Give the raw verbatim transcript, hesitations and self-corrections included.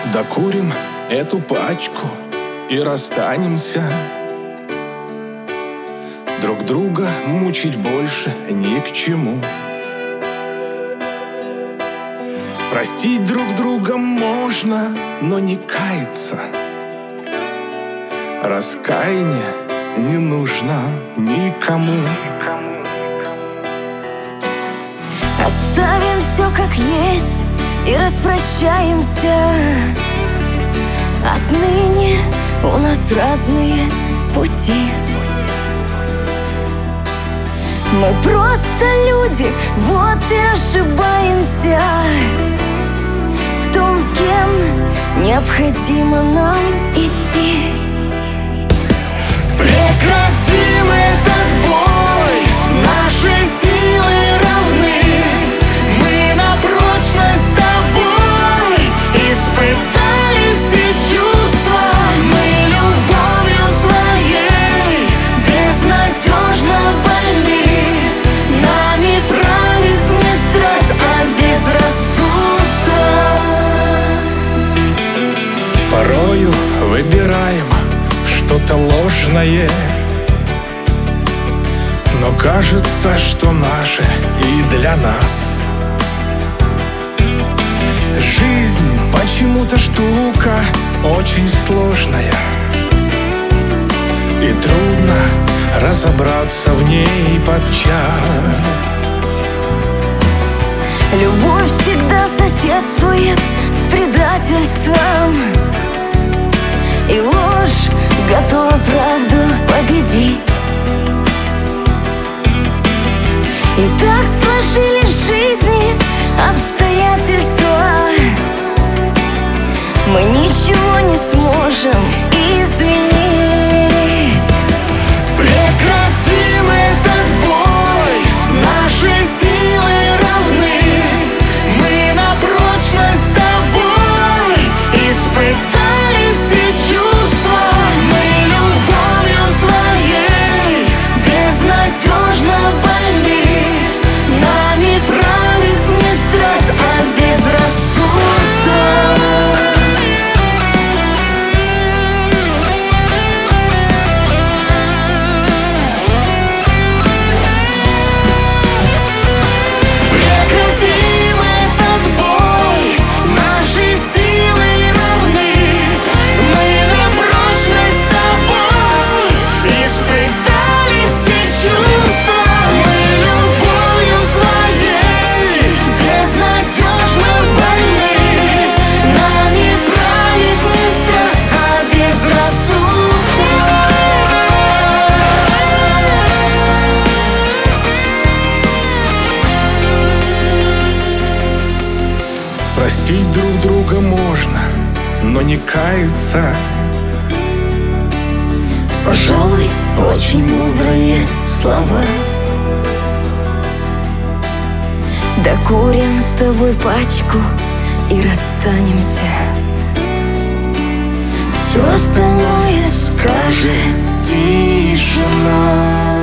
Докурим эту пачку и расстанемся. Друг друга мучить больше ни к чему. Простить друг друга можно, но не каяться. Раскаяние не нужно никому. Оставим все как есть и распрощаемся. Отныне у нас разные пути. Мы просто люди, вот и ошибаемся в том, с кем необходимо нам идти. Прекратим этот бой, наши силы равны. Мы на прочность с тобой испытали все чувства. Мы любовью своей безнадежно больны. Нами правит не страсть, а безрассудство. Порою выбираем что-то ложное, но кажется, что наше и для нас. Жизнь почему-то штука очень сложная, и трудно разобраться в ней подчас. Любовь всегда соседствует с предательством, и ложь готова правду победить. И так сложились в жизни обстоятельства, мы ничего не сможем изменить. Прекратим этот бой, наши силы равны. Мы на прочность с тобой испытали все чувства. Мы любовью своей безнадежно больны. Нами правит не страсть, а безрассудство. Прекратим этот бой, наши силы равны. Мы на прочность с тобой испытали все чувства. Мы любовью своей безнадежно больны. Нами правит не страсть, а безрассудство. Простить друг друга можно, но не каяться. Пожалуй, очень мудрые слова. Докурим с тобой пачку и расстанемся. Все остальное скажет тишина.